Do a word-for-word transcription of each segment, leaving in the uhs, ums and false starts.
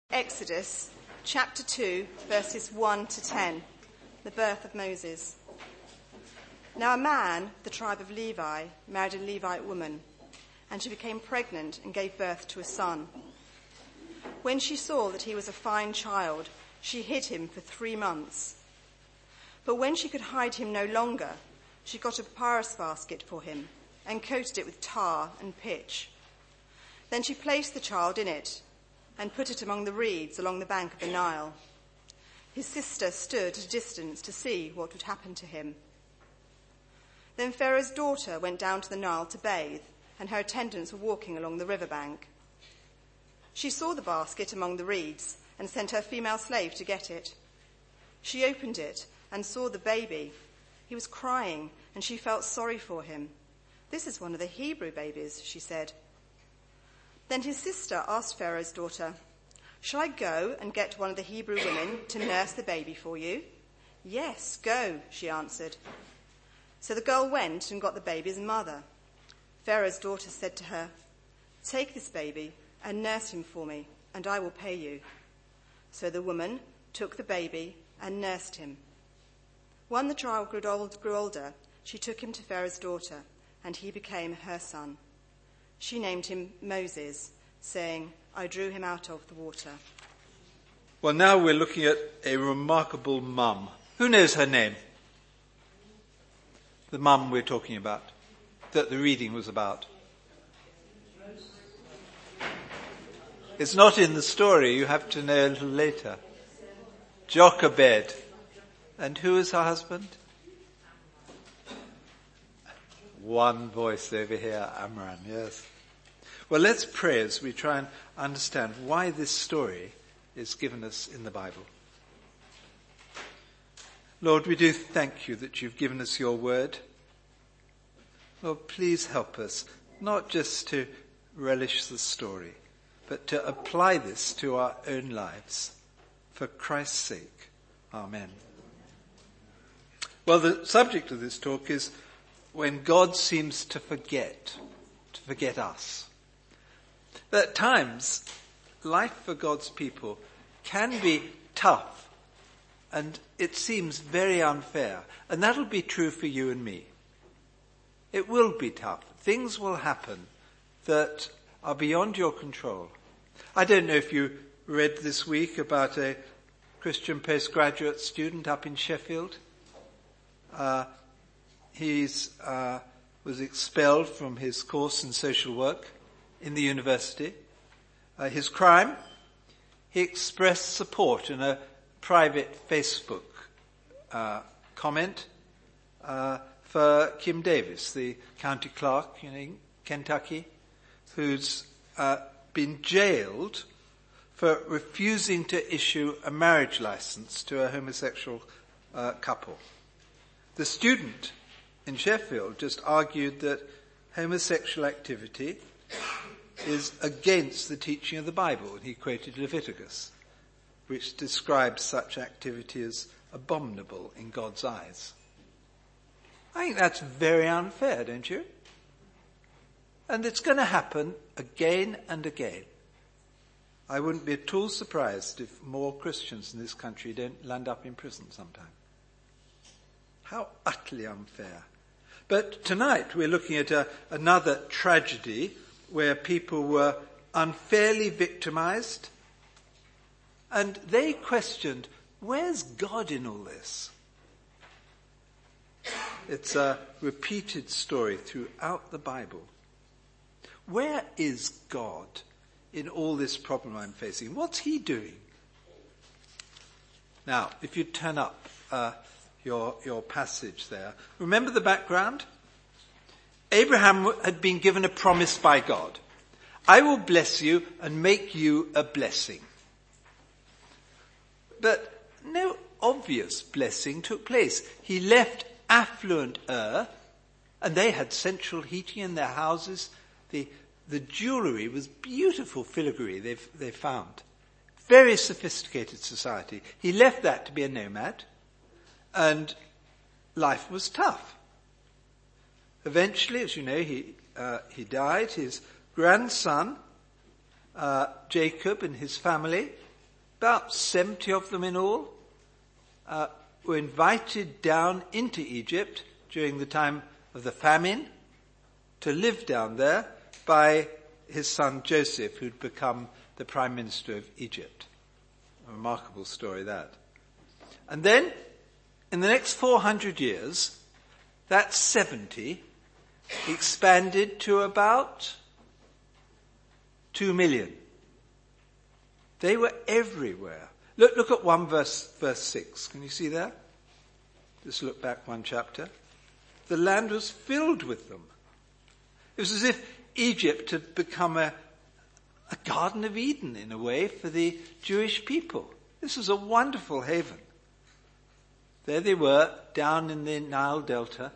Exodus chapter two, verses one to ten, the birth of Moses. Now a man, the tribe of Levi, married a Levite woman, and she became pregnant and gave birth to a son. When she saw that he was a fine child, she hid him for three months. But when she could hide him no longer, she got a papyrus basket for him and coated it with tar and pitch. Then she placed the child in it and put it among the reeds along the bank of the Nile. His sister stood at a distance to see what would happen to him. Then Pharaoh's daughter went down to the Nile to bathe, and her attendants were walking along the riverbank. She saw the basket among the reeds and sent her female slave to get it. She opened it and saw the baby. He was crying, and she felt sorry for him. "This is one of the Hebrew babies," she said. Then his sister asked Pharaoh's daughter, "Shall I go and get one of the Hebrew women to nurse the baby for you?" "Yes, go," she answered. So the girl went and got the baby's mother. Pharaoh's daughter said to her, "Take this baby and nurse him for me, and I will pay you." So the woman took the baby and nursed him. When the child grew older, she took him to Pharaoh's daughter, and he became her son. She named him Moses, saying, "I drew him out of the water." Well, now we're looking at a remarkable mum. Who knows her name? The mum we're talking about, that the reading was about. It's not in the story. You have to know a little later. Jochebed. And who is her husband? One voice over here, Amram, yes. Well, let's pray as we try and understand why this story is given us in the Bible. Lord, we do thank you that you've given us your word. Lord, please help us not just to relish the story, but to apply this to our own lives. For Christ's sake, amen. Well, the subject of this talk is when God seems to forget, to forget us. At times, life for God's people can be tough, and it seems very unfair. And that'll be true for you and me. It will be tough. Things will happen that are beyond your control. I don't know if you read this week about a Christian postgraduate student up in Sheffield. Uh, He's uh, was expelled from his course in social work in the university. Uh, his crime? He expressed support in a private Facebook uh, comment uh, for Kim Davis, the county clerk in Kentucky, who's uh, been jailed for refusing to issue a marriage license to a homosexual uh, couple. The student in Sheffield just argued that homosexual activity is against the teaching of the Bible. And he quoted Leviticus, which describes such activity as abominable in God's eyes. I think that's very unfair, don't you? And it's going to happen again and again. I wouldn't be at all surprised if more Christians in this country don't land up in prison sometime. How utterly unfair. But tonight we're looking at a, another tragedy where people were unfairly victimized, and they questioned, where's God in all this? It's a repeated story throughout the Bible. Where is God in all this problem I'm facing? What's he doing? Now, if you turn up uh, Your, your passage there. Remember the background? Abraham had been given a promise by God. I will bless you and make you a blessing. But no obvious blessing took place. He left affluent Ur, and they had central heating in their houses. The, the jewellery was beautiful filigree they've, they found. Very sophisticated society. He left that to be a nomad. And life was tough. Eventually, as you know, he uh, he died. His grandson, uh, Jacob, and his family about seventy of them in all, uh, were invited down into Egypt during the time of the famine to live down there by his son Joseph, who'd become the prime minister of Egypt. A remarkable story, that. And then, in the next four hundred years, that seventy expanded to about two million. They were everywhere. Look, look at one verse, verse six. Can you see that? Just look back one chapter. The land was filled with them. It was as if Egypt had become a, a Garden of Eden, in a way, for the Jewish people. This was a wonderful haven. There they were, down in the Nile Delta.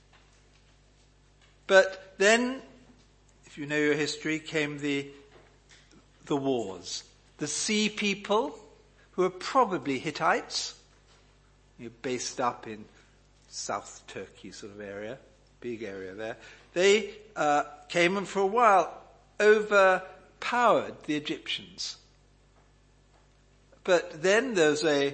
But then, if you know your history, came the, the wars. The sea people, who were probably Hittites, you're based up in South Turkey sort of area, big area there. They uh, came and for a while overpowered the Egyptians. But then there was a,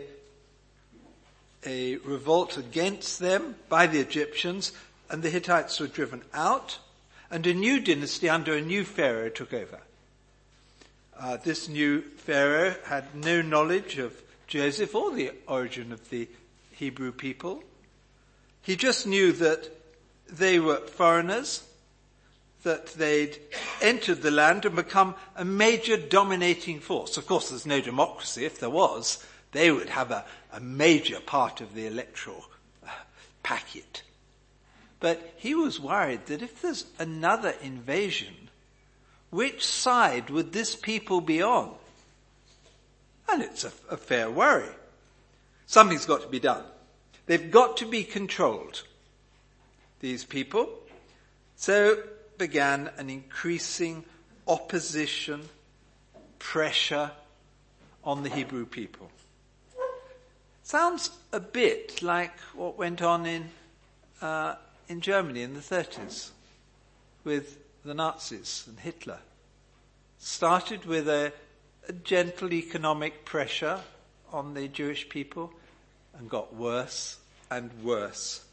a revolt against them by the Egyptians, and the Hittites were driven out, and a new dynasty under a new pharaoh took over. Uh, this new pharaoh had no knowledge of Joseph or the origin of the Hebrew people. He just knew that they were foreigners, that they'd entered the land and become a major dominating force. Of course, there's no democracy. If there was, they would have a, a major part of the electoral uh, packet. But he was worried that if there's another invasion, which side would this people be on? And it's a, a fair worry. Something's got to be done. They've got to be controlled, these people. So began an increasing opposition, pressure on the Hebrew people. Sounds a bit like what went on in uh, in Germany in the thirties with the Nazis and Hitler. Started with a, a gentle economic pressure on the Jewish people and got worse and worse.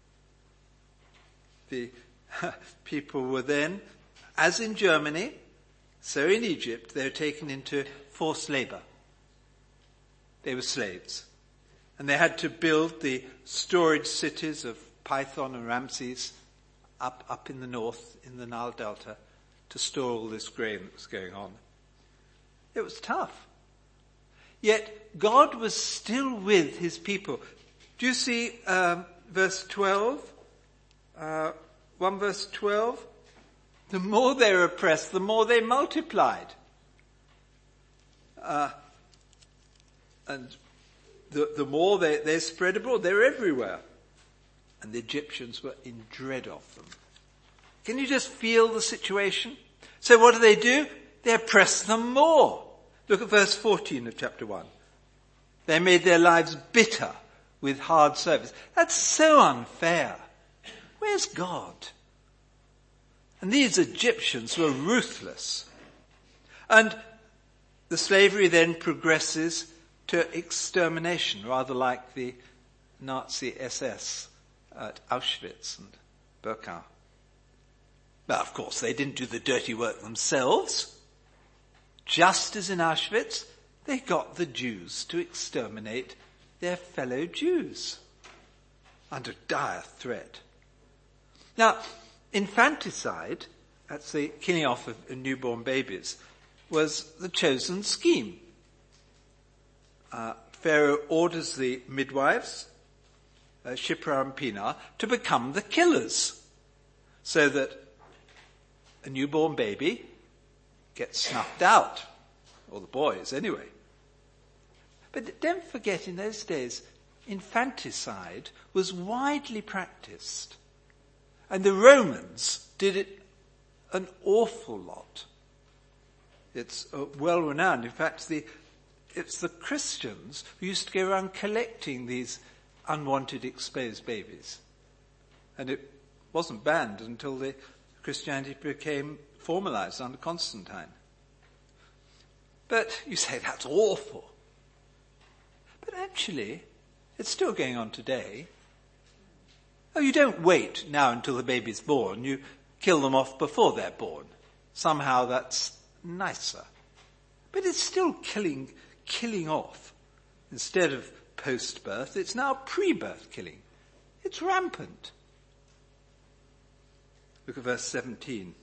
The people were then, as in Germany, so in Egypt, they were taken into forced labor. They were slaves. And they had to build the storage cities of Pithom and Ramses up, up in the north, in the Nile Delta, to store all this grain that was going on. It was tough. Yet God was still with his people. Do you see um, verse twelve? Uh, one verse twelve? The more they were oppressed, the more they multiplied. Uh, and the, the more they, they spread abroad, they were everywhere. And the Egyptians were in dread of them. Can you just feel the situation? So what do they do? They oppress them more. Look at verse fourteen of chapter one. They made their lives bitter with hard service. That's so unfair. Where's God? And these Egyptians were ruthless. And the slavery then progresses to extermination, rather like the Nazi S S at Auschwitz and Birkenau. But of course, they didn't do the dirty work themselves. Just as in Auschwitz, they got the Jews to exterminate their fellow Jews under dire threat. Now, infanticide, that's the killing off of newborn babies, was the chosen scheme. Uh, Pharaoh orders the midwives, uh, Shiphrah and Puah, to become the killers, so that a newborn baby gets snuffed out, or the boys anyway. But don't forget, in those days, infanticide was widely practiced. And the Romans did it an awful lot. It's uh, well renowned. In fact, the, it's the Christians who used to go around collecting these unwanted exposed babies. And it wasn't banned until the Christianity became formalized under Constantine. But you say, that's awful. But actually, it's still going on today. Oh, you don't wait now until the baby's born. You kill them off before they're born. Somehow that's nicer. But it's still killing, killing off. Instead of post-birth, it's now pre-birth killing. It's rampant. Look at verse seventeen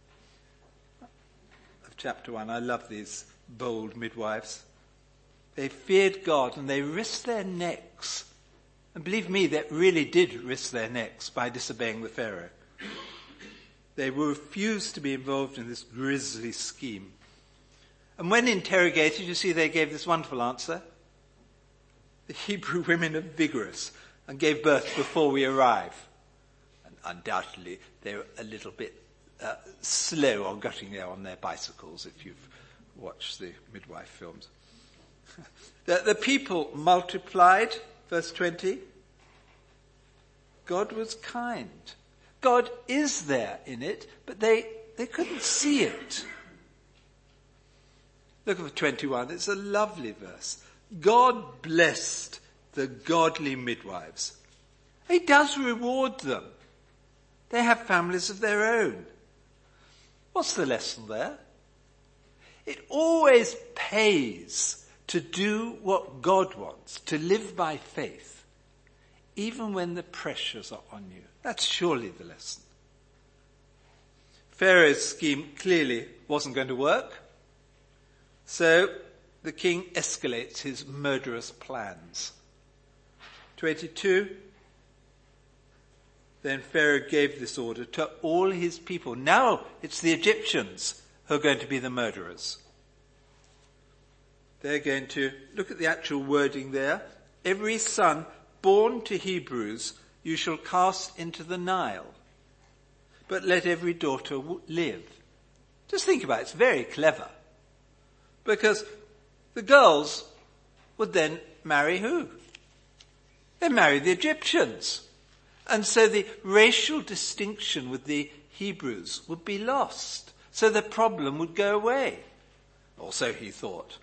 of chapter one. I love these bold midwives. They feared God and they risked their necks. And believe me, they really did risk their necks by disobeying the Pharaoh. They refused to be involved in this grisly scheme. And when interrogated, you see they gave this wonderful answer. The Hebrew women are vigorous and gave birth before we arrive. And undoubtedly, they're a little bit uh, slow on getting there on their bicycles, if you've watched the midwife films. the, the people multiplied, verse twenty. God was kind. God is there in it, but they, they couldn't see it. Look at twenty-one. It's a lovely verse. God blessed the godly midwives. He does reward them. They have families of their own. What's the lesson there? It always pays to do what God wants, to live by faith, even when the pressures are on you. That's surely the lesson. Pharaoh's scheme clearly wasn't going to work. So the king escalates his murderous plans. twenty-two. Then Pharaoh gave this order to all his people. Now it's the Egyptians who are going to be the murderers. They're going to, look at the actual wording there. Every son born to Hebrews you shall cast into the Nile, but let every daughter live. Just think about it. It's very clever. Because the girls would then marry who? They'd marry the Egyptians. And so the racial distinction with the Hebrews would be lost. So the problem would go away. Or so he thought.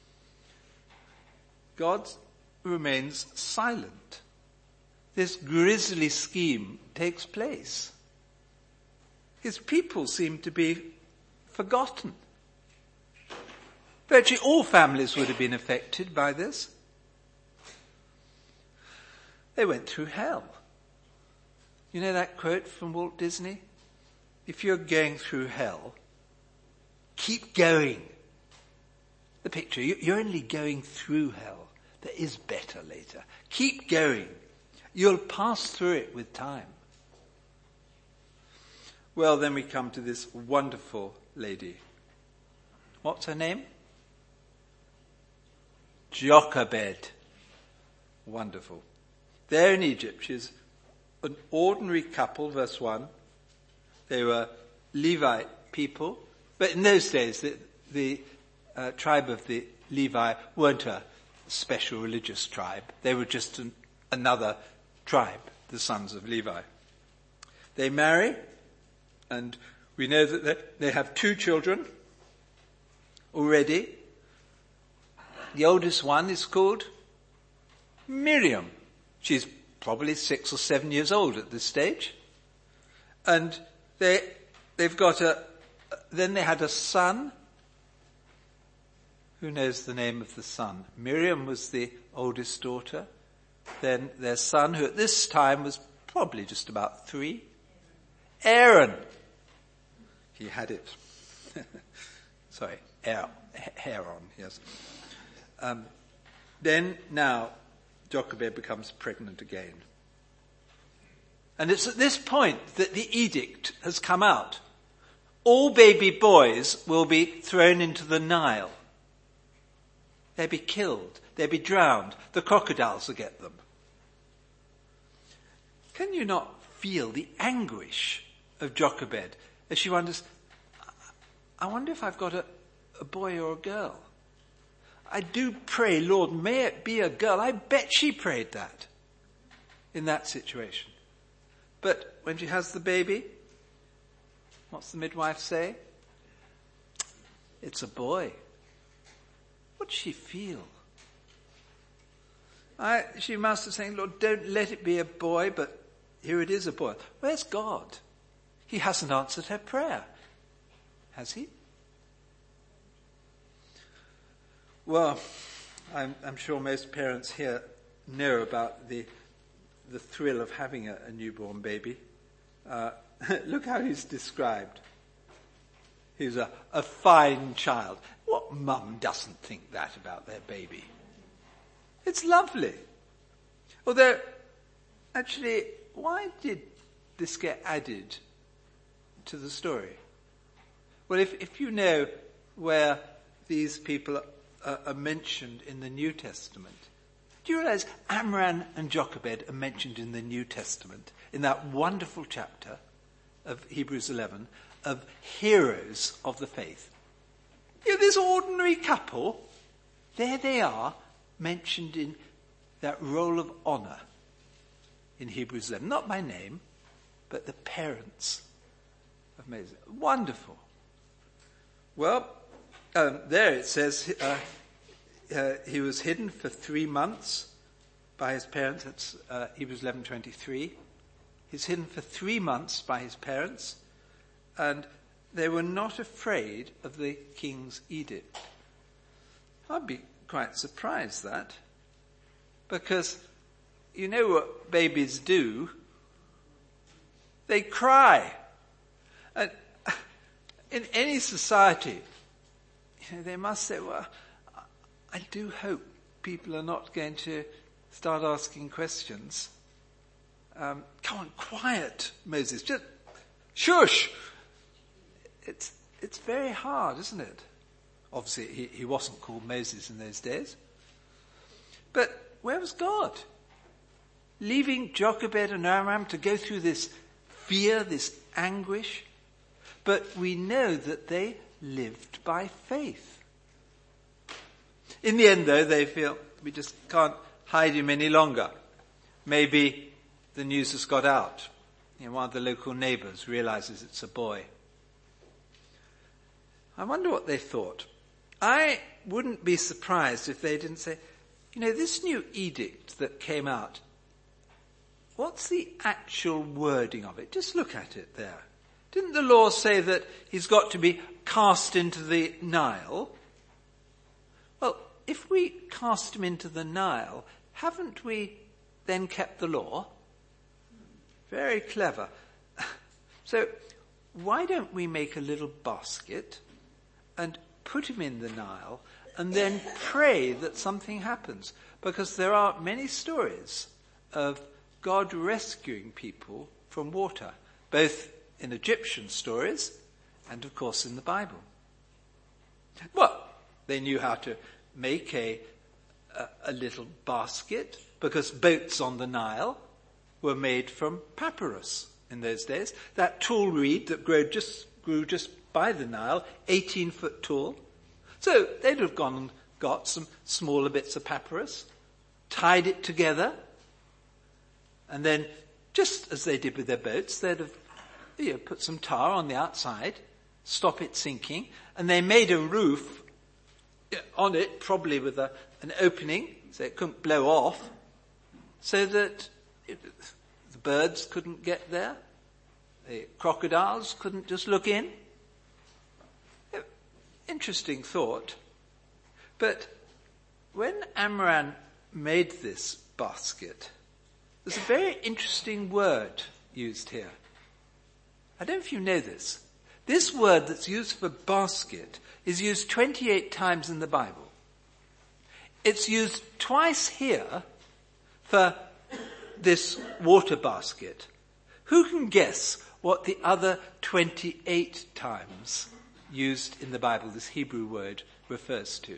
God remains silent. This grisly scheme takes place. His people seem to be forgotten. Virtually all families would have been affected by this. They went through hell. You know that quote from Walt Disney? If you're going through hell, keep going. The picture, you're only going through hell. There is better later. Keep going. You'll pass through it with time. Well, then we come to this wonderful lady. What's her name? Jochebed. Wonderful. There in Egypt, she's an ordinary couple, verse one. They were Levite people. But in those days, the, the uh, tribe of the Levi weren't a special religious tribe. They were just an, another tribe, the sons of Levi. They marry, and we know that they, they have two children already. The oldest one is called Miriam. She's probably six or seven years old at this stage. And they, they've got a, then they had a son. Who knows the name of the son? Miriam was the oldest daughter. Then their son, who at this time was probably just about three. Aaron. He had it. Sorry, Aaron, Aaron, yes. Um, then now, Jochebed becomes pregnant again. And it's at this point that the edict has come out. All baby boys will be thrown into the Nile. They'll be killed. They'll be drowned. The crocodiles will get them. Can you not feel the anguish of Jochebed as she wonders, I wonder if I've got a, a boy or a girl? I do pray, Lord, may it be a girl. I bet she prayed that in that situation. But when she has the baby, what's the midwife say? It's a boy. What does she feel? I, she must have said, Lord, don't let it be a boy, but here it is, a boy. Where's God? He hasn't answered her prayer. Has he? Well, I'm, I'm sure most parents here know about the the thrill of having a, a newborn baby. Uh, look how he's described. He's a, a fine child. What mum doesn't think that about their baby? It's lovely. Although, actually, why did this get added to the story? Well, if, if you know where these people are, are mentioned in the New Testament, do you realize Amram and Jochebed are mentioned in the New Testament in that wonderful chapter of Hebrews eleven of heroes of the faith? You know, this ordinary couple, there they are, mentioned in that role of honor in Hebrews eleven. Not by name, but the parents of Moses. Wonderful. Well, um, there it says uh, uh, he was hidden for three months by his parents. That's uh, Hebrews eleven twenty-three. He's hidden for three months by his parents, and they were not afraid of the king's edict. I'd be quite surprised that, because you know what babies do? They cry. And in any society, you know, they must say, well, I do hope people are not going to start asking questions. Um, come on, quiet, Moses. Just shush. It's it's very hard, isn't it? Obviously, he, he wasn't called Moses in those days. But where was God? Leaving Jochebed and Amram to go through this fear, this anguish. But we know that they lived by faith. In the end, though, they feel we just can't hide him any longer. Maybe the news has got out. You know, one of the local neighbours realizes it's a boy. I wonder what they thought. I wouldn't be surprised if they didn't say, you know, this new edict that came out, what's the actual wording of it? Just look at it there. Didn't the law say that he's got to be cast into the Nile? Well, if we cast him into the Nile, haven't we then kept the law? Very clever. So why don't we make a little basket and put him in the Nile and then pray that something happens? Because there are many stories of God rescuing people from water, both in Egyptian stories and, of course, in the Bible. Well, they knew how to make a, a, a little basket because boats on the Nile were made from papyrus in those days. That tall reed that grew just, grew just by the Nile, eighteen foot tall. So they'd have gone and got some smaller bits of papyrus, tied it together, and then, just as they did with their boats, they'd have you know, put some tar on the outside, stop it sinking, and they made a roof on it, probably with a, an opening, so it couldn't blow off, so that it, the birds couldn't get there, the crocodiles couldn't just look in. Interesting thought. But when Amram made this basket, there's a very interesting word used here. I don't know if you know this. This word that's used for basket is used twenty-eight times in the Bible. It's used twice here for this water basket. Who can guess what the other twenty-eight times used in the Bible this Hebrew word refers to?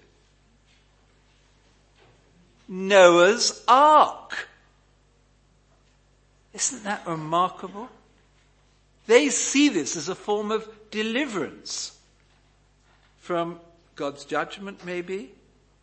Noah's Ark. Isn't that remarkable? They see this as a form of deliverance from God's judgment, maybe.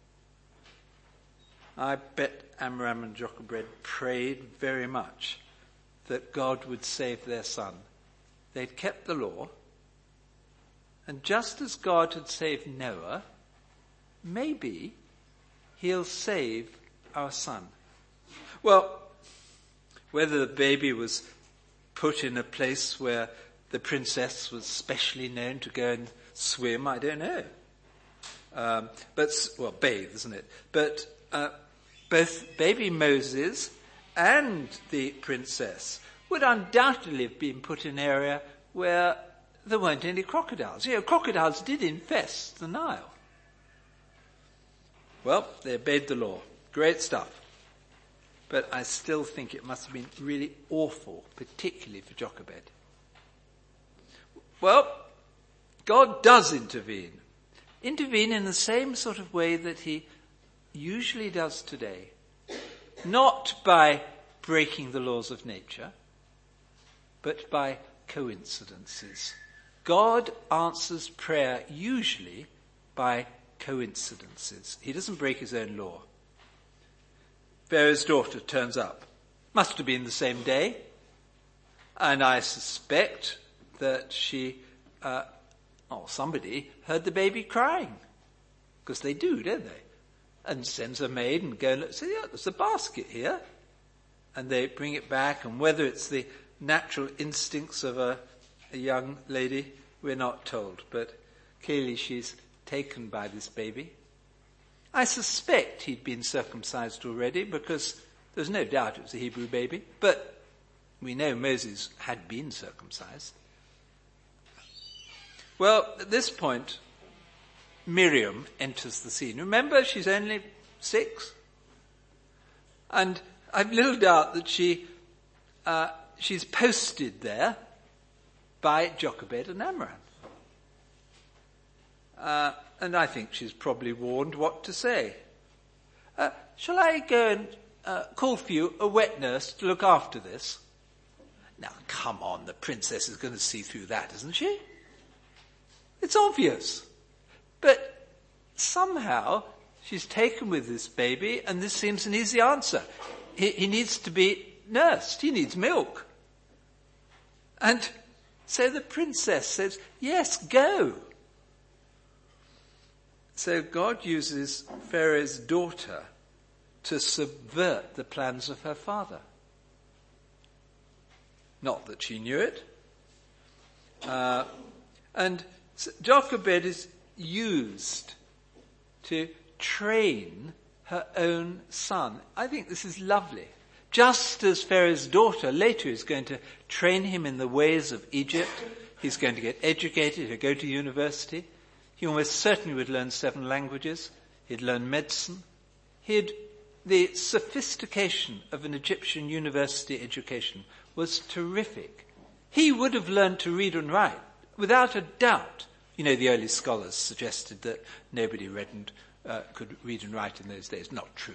I bet Amram and Jochebed prayed very much that God would save their son. They'd kept the law. And just as God had saved Noah, maybe he'll save our son. Well, whether the baby was put in a place where the princess was specially known to go and swim, I don't know. Um, but, well, bathe, isn't it? But uh, both baby Moses and the princess would undoubtedly have been put in an area where there weren't any crocodiles. You know, crocodiles did infest the Nile. Well, they obeyed the law. Great stuff. But I still think it must have been really awful, particularly for Jochebed. Well, God does intervene. Intervene in the same sort of way that he usually does today. Not by breaking the laws of nature, but by coincidences. God answers prayer usually by coincidences. He doesn't break his own law. Pharaoh's daughter turns up. Must have been the same day. And I suspect that she, uh, or somebody, heard the baby crying. Because they do, don't they? And sends a maid and go and look, say, yeah, there's a basket here. And they bring it back, and whether it's the natural instincts of a, a young lady, we're not told. But clearly she's taken by this baby. I suspect he'd been circumcised already, because there's no doubt it was a Hebrew baby. But we know Moses had been circumcised. Well, at this point, Miriam enters the scene. Remember, she's only six. And I've little doubt that she uh, she's posted there by Jochebed and Amram. Uh, and I think she's probably warned what to say. Uh, shall I go and uh, call for you a wet nurse to look after this? Now, come on, the princess is going to see through that, isn't she? It's obvious. But somehow she's taken with this baby, and this seems an easy answer. He, he needs to be nursed. He needs milk. And so the princess says, yes, go. So God uses Pharaoh's daughter to subvert the plans of her father. Not that she knew it. Uh, and Jochebed is used to train her own son. I think this is lovely. Just as Pharaoh's daughter later is going to train him in the ways of Egypt, he's going to get educated, he'll go to university. He almost certainly would learn seven languages. He'd learn medicine. He'd, the sophistication of an Egyptian university education was terrific. He would have learned to read and write without a doubt. You know, the early scholars suggested that nobody read and uh, could read and write in those days. Not true.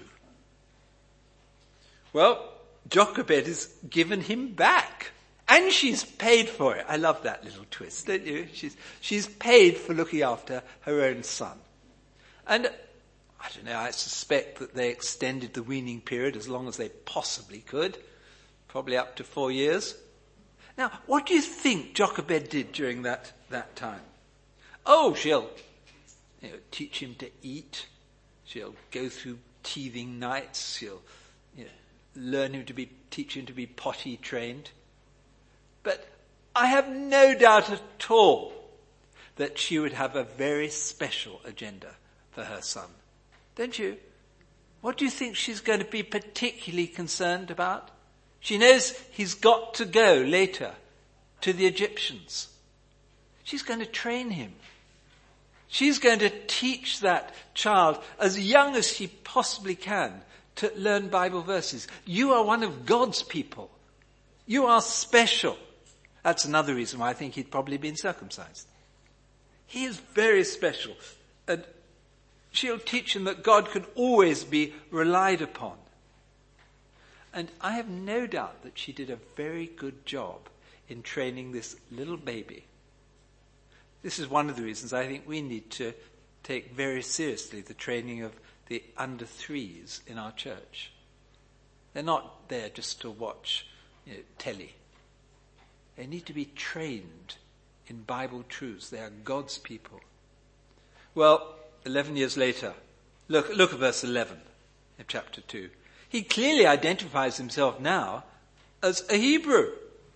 Well, Jochebed is given him back. And she's paid for it. I love that little twist, don't you? She's, she's paid for looking after her own son. And I don't know, I suspect that they extended the weaning period as long as they possibly could. Probably up to four years. Now, what do you think Jochebed did during that, that time? Oh, she'll you know, teach him to eat. She'll go through teething nights. She'll you know, learn him to be, teach him to be potty trained. But I have no doubt at all that she would have a very special agenda for her son. Don't you? What do you think she's going to be particularly concerned about? She knows he's got to go later to the Egyptians. She's going to train him. She's going to teach that child as young as she possibly can to learn Bible verses. You are one of God's people. You are special. That's another reason why I think he'd probably been circumcised. He is very special. And she'll teach him that God can always be relied upon. And I have no doubt that she did a very good job in training this little baby. This is one of the reasons I think we need to take very seriously the training of the under threes in our church. They're not there just to watch you know, telly. They need to be trained in Bible truths. They are God's people. Well, eleven years later, look, look at verse eleven of chapter two. He clearly identifies himself now as a Hebrew.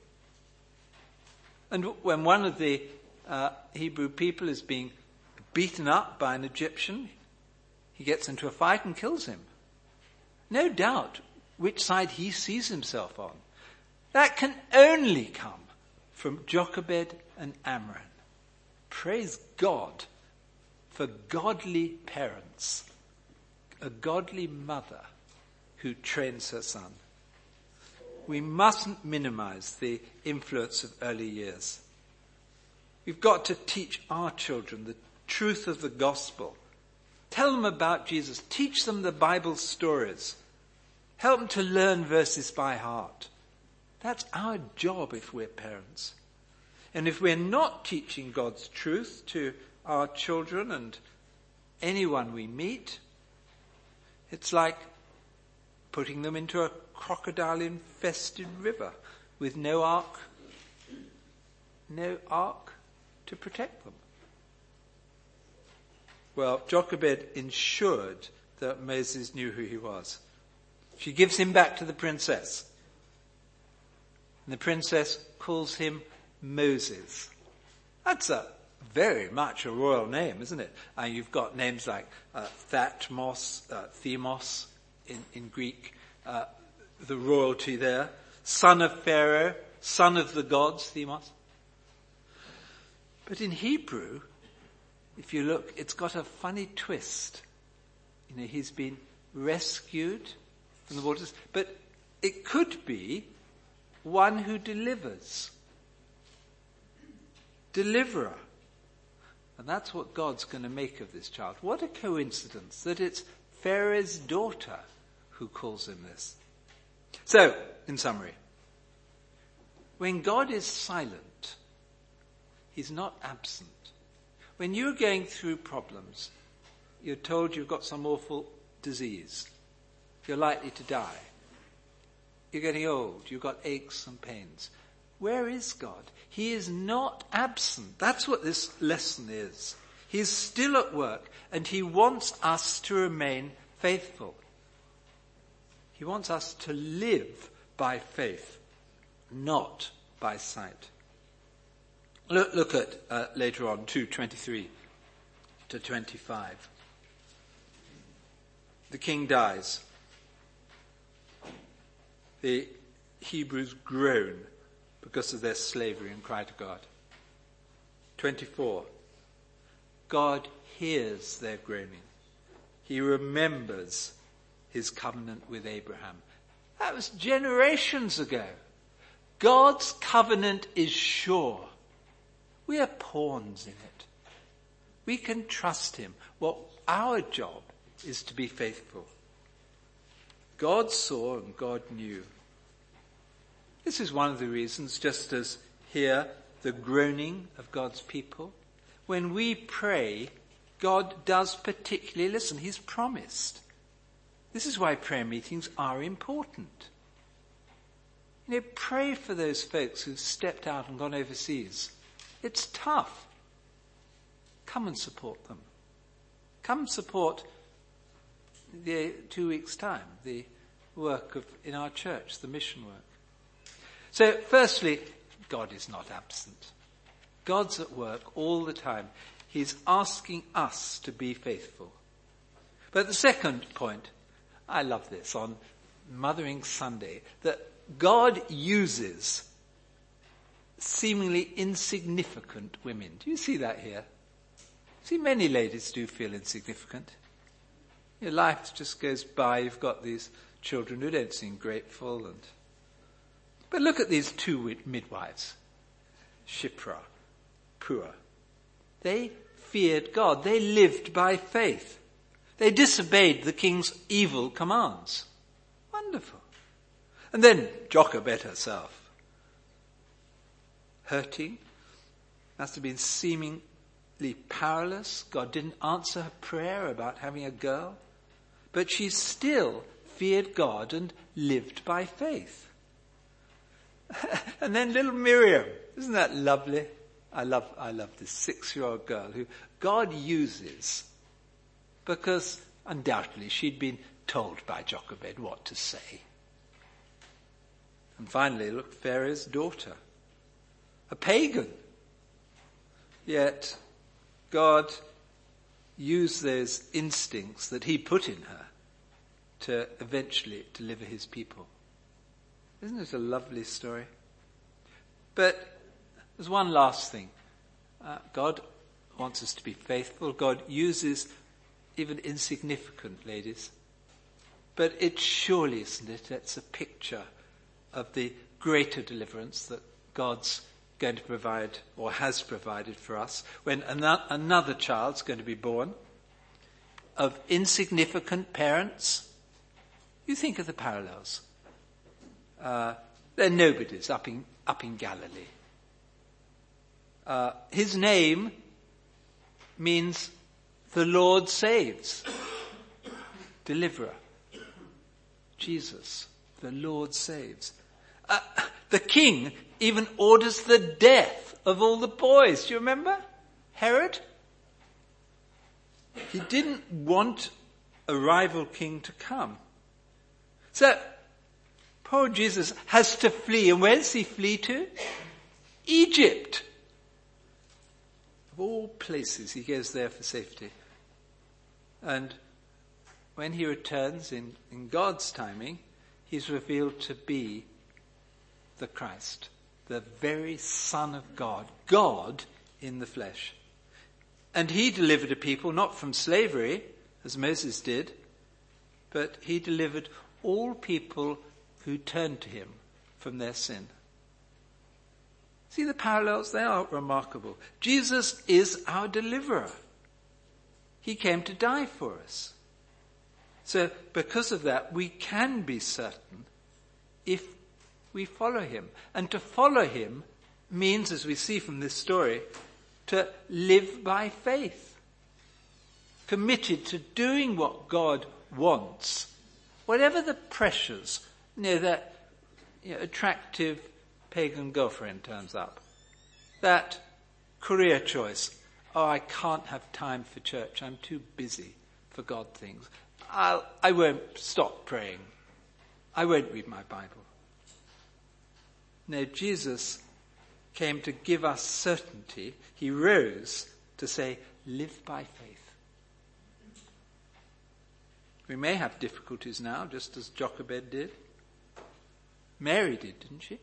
And when one of the uh, Hebrew people is being beaten up by an Egyptian, he gets into a fight and kills him. No doubt which side he sees himself on. That can only come from Jochebed and Amram. Praise God for godly parents, a godly mother who trains her son. We mustn't minimize the influence of early years. We've got to teach our children the truth of the gospel. Tell them about Jesus. Teach them the Bible stories. Help them to learn verses by heart. That's our job if we're parents. And if we're not teaching God's truth to our children and anyone we meet, it's like putting them into a crocodile-infested river with no ark, no ark to protect them. Well, Jochebed ensured that Moses knew who he was. She gives him back to the princess. And the princess calls him Moses. That's a very much a royal name, isn't it? And you've got names like uh, Thatmos, uh, Themos in, in Greek, uh, the royalty there. Son of Pharaoh, son of the gods, Themos. But in Hebrew, if you look, it's got a funny twist. You know, he's been rescued from the waters, but it could be one who delivers. Deliverer. And that's what God's going to make of this child. What a coincidence that it's Pharaoh's daughter who calls him this. So, in summary, when God is silent, he's not absent. When you're going through problems, you're told you've got some awful disease. You're likely to die. You're getting old. You've got aches and pains. Where is God? He is not absent. That's what this lesson is. He's still at work, and he wants us to remain faithful. He wants us to live by faith, not by sight. Look, look at uh, later on, two twenty-three to twenty-five. The king dies. The Hebrews groan because of their slavery and cry to God. twenty-four. God hears their groaning. He remembers his covenant with Abraham. That was generations ago. God's covenant is sure. We are pawns in it. We can trust him. Well, our job is to be faithful. God saw and God knew. This is one of the reasons, just as here, the groaning of God's people. When we pray, God does particularly listen. He's promised. This is why prayer meetings are important. You know, pray for those folks who've stepped out and gone overseas. It's tough. Come and support them. Come and support the two weeks' time, the work of in our church, the mission work. So, firstly, God is not absent. God's at work all the time. He's asking us to be faithful. But the second point, I love this, on Mothering Sunday, that God uses seemingly insignificant women. Do you see that here? See, many ladies do feel insignificant. Your life just goes by. You've got these children who don't seem grateful. and But look at these two midwives, Shiphrah, Puah. They feared God. They lived by faith. They disobeyed the king's evil commands. Wonderful. And then Jochebed herself. Hurting. Must have been seemingly powerless. God didn't answer her prayer about having a girl. But she still feared God and lived by faith. And then little Miriam. Isn't that lovely? I love, I love this six-year-old girl who God uses because undoubtedly she'd been told by Jochebed what to say. And finally, look, Pharaoh's daughter, a pagan. Yet God used those instincts that he put in her to eventually deliver his people. Isn't it a lovely story? But there's one last thing. Uh, God wants us to be faithful. God uses even insignificant ladies. But it surely, isn't it? It's a picture of the greater deliverance that God's going to provide or has provided for us when an- another child's going to be born of insignificant parents. You think of the parallels. Uh, they're nobodies up in, up in Galilee. Uh, his name means the Lord saves. Deliverer. Jesus, the Lord saves. Uh, the king even orders the death of all the boys. Do you remember? Herod? He didn't want a rival king to come. So, poor Jesus has to flee. And where does he flee to? Egypt. Of all places, he goes there for safety. And when he returns in, in God's timing, he's revealed to be the Christ, the very Son of God, God in the flesh. And he delivered a people not from slavery, as Moses did, but he delivered all people who turned to him from their sin. See the parallels? They are remarkable. Jesus is our deliverer. He came to die for us. So because of that, we can be certain if we follow him. And to follow him means, as we see from this story, to live by faith. Committed to doing what God wants. Whatever the pressures, you know, that you know, attractive pagan girlfriend turns up. That career choice. Oh, I can't have time for church. I'm too busy for God things. I'll, I won't stop praying. I won't read my Bible. No, Jesus came to give us certainty. He rose to say, live by faith. We may have difficulties now, just as Jochebed did. Mary did, didn't she?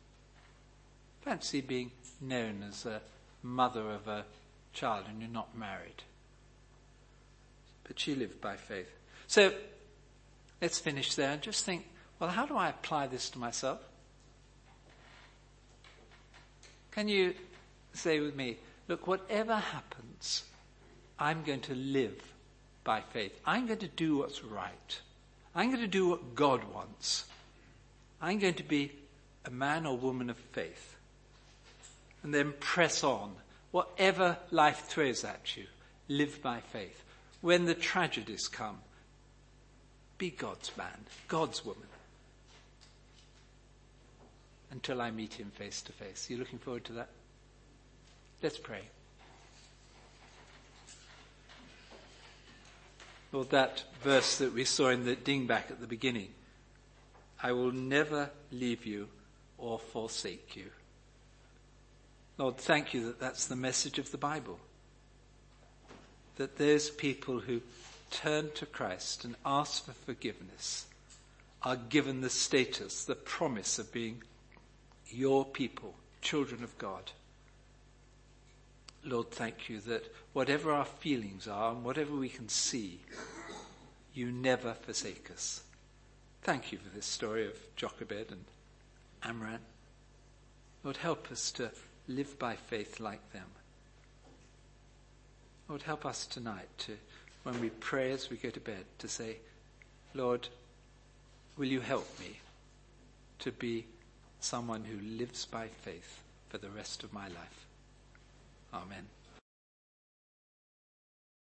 Fancy being known as a mother of a child and you're not married. But she lived by faith. So, let's finish there and just think, well, how do I apply this to myself? Can you say with me, look, whatever happens, I'm going to live by faith. I'm going to do what's right. I'm going to do what God wants. I'm going to be a man or woman of faith. And then press on. Whatever life throws at you, live by faith. When the tragedies come, be God's man, God's woman. Until I meet him face to face. You looking forward to that? Let's pray. Lord, that verse that we saw in the dingback at the beginning, I will never leave you or forsake you. Lord, thank you that that's the message of the Bible. That there's people who turn to Christ and ask for forgiveness are given the status, the promise of being your people, children of God. Lord, thank you that whatever our feelings are and whatever we can see, you never forsake us. Thank you for this story of Jochebed and Amram. Lord, help us to live by faith like them. Lord, help us tonight to, when we pray as we go to bed, to say, Lord, will you help me to be someone who lives by faith for the rest of my life? Amen.